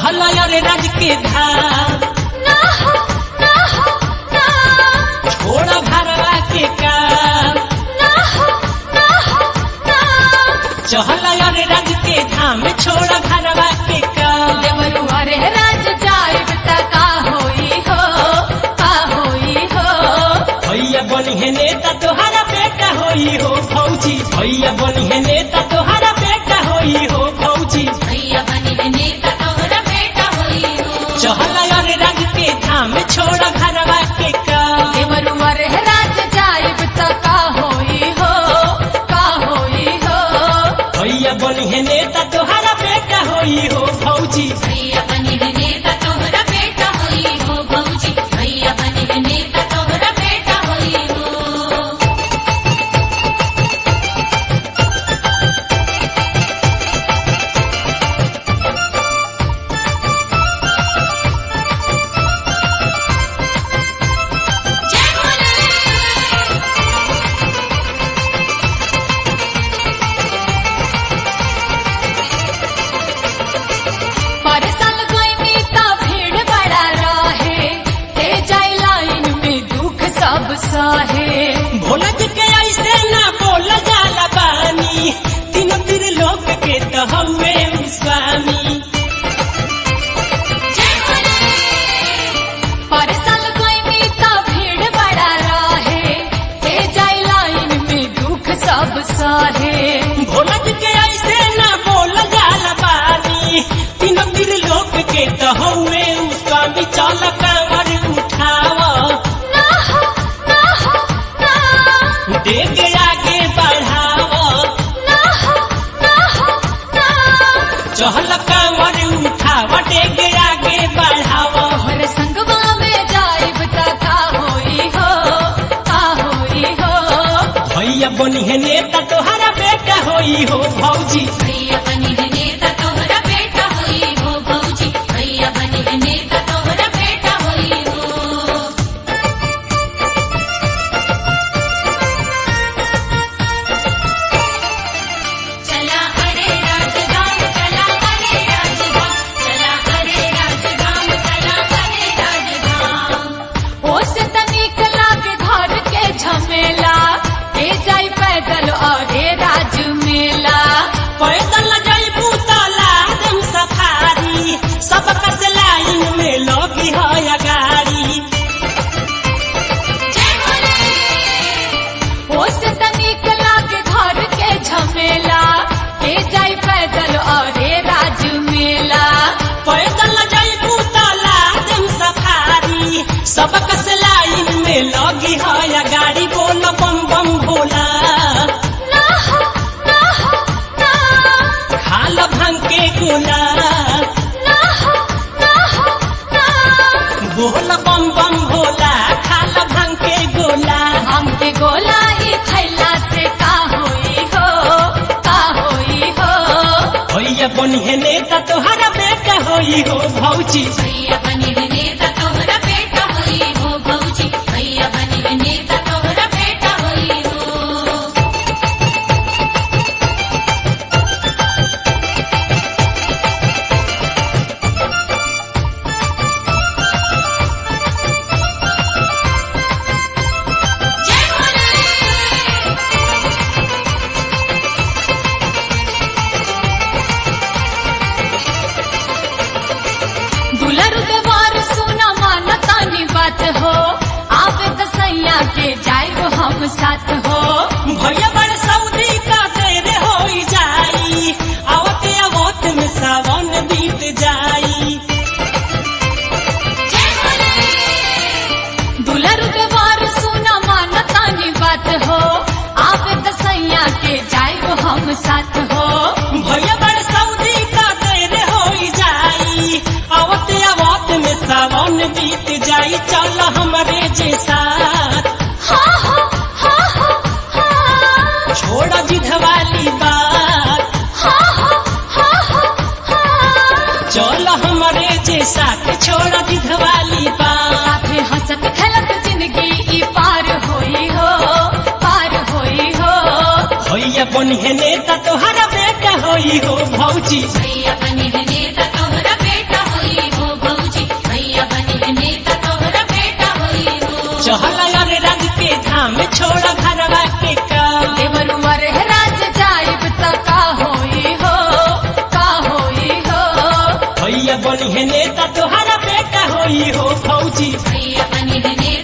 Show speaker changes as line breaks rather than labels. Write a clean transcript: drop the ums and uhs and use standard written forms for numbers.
चहल अरे राज के धाम
ना हो ना हो ना
छोड़ भरवा के काम
ना हो ना हो ना
चहल अरे राज के धाम छोड़ भरवा के काम
देवरू अरे राज जाइब त का होई हो का होई हो
भैया बनी है नेता तोहरा बेटा होई हो फौजी भैया बनी है नेता तोहरा बेटा होई हो फौजी
भैया बनी है नेता तोहरा बेटा होई हो
चहल अरे राज के धाम छोड़ भरवा के काम
देवरू अरे राज जाइब त का होई हो का होई हो
भैया बनी है नेता तोहरा बेटा होई हो फौजी
भैया बनी है नेता तोहरा बेटा होई हो भौजी भैया बनी है नेता तोहरा बेटा होई हो जय भोले पर साल कोई मीता भीड़ बड़ा रहे ते जाए लाइन में दुख सब सहे
भोला जी के ऐसे ना बोल जाला बानी तीन तीर लोग के तो हवे स्वामी
जय भोले पर साल कोई मीता भीड़ बड़ा रहे ते जाए लाइन में दुख सब सहे
भोला जी के ऐसे ना बोल जाला बानी तीन तीर लोग के तो हवे स्वामी चल कांवर उठावा
ना हो ना हो ना
देख आगे बढ़ावा
ना हो ना हो ना
चहल कांवर उठावा देख आगे बढ़ावा
तोहर संगवा में जाइब त का होई हो का होई हो
भैया बनी है नेता तोहरा बेटा होई हो भौजी
भैया बनी है नेता तोहरा बेटा होई हो भौजी भैया बनी है नेता तोहरा बेटा होई हो चला हरे राजधाम चला हरे राजधाम चला हरे राजधाम चला हरे राजधाम ओस तनिक लागे घर के झमेला के जाई पैदल अरे राज मेला
पैदल जाइबू तो लादम सफारी सबका से लाइन में लगी है गाड़ी
जय भोले ओस तनिक लागे घर के झमेला के जाई पैदल अरे राज मेला
पैदल जाइबू तो लादम सफारी सबका से लाइन में लगी है गाड़ी बोल बम बम भोला
ना हो ना हो ना
खाल भांग के गोला
ना हो ना हो ना
बोल बम बम भोला खाल भांग के गोला
हमके गोला ही खैला से का होई हो का होई हो
भैया बनी है नेता तोहरा बेटा होई हो भौजी
भैया बनी है नेता तोहरा बेटा होई हो भौजी भैया बनी है नेता तोहरा बेटा होई हो जय भोले दुलरु देवार सुना माना तानी बात हो आवे दसैया के जाइब हम साथ हो
भैया बड़ सऊदी का देर हो जाई आवते आवत में सावन बीत जाई
जय भोले दुलरु देवार सुना माना तानी बात हो आवे दसैया के जाइब हम साथ हो
भैया बड़ सऊदी का देर हो जाई आवते आवत में सावन बीत जाई चल हमरे जे साथ
हा हा हा हा हा
छोड़ जिद वाली बात
हा हा हा हा हा
चल हमरे जे साथ छोड़ जिद वाली बात
साथे हंसत खेलत जिंदगी ई पार होई हो पार होई हो
भैया बनी है नेता तोहरा बेटा होई हो भौजी
भैया बनी है नेता तोहरा बेटा होई
भैया बनी है नेता तोहरा बेटा होई हो फौजी
भैया बनी है